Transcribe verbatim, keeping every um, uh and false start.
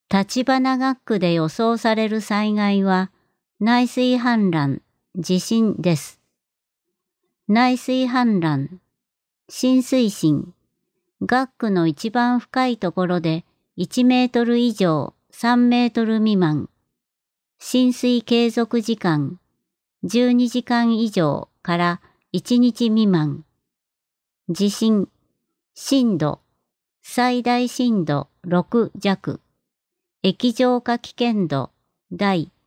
立花学区で予想される災害は内水氾濫、地震です。内水氾濫、浸水深、学区の一番深いところでいちメートル以上さんメートル未満、浸水継続時間じゅうにじかん以上からいちにち未満、地震、震度、最大震度ろく弱、液状化危険度、大、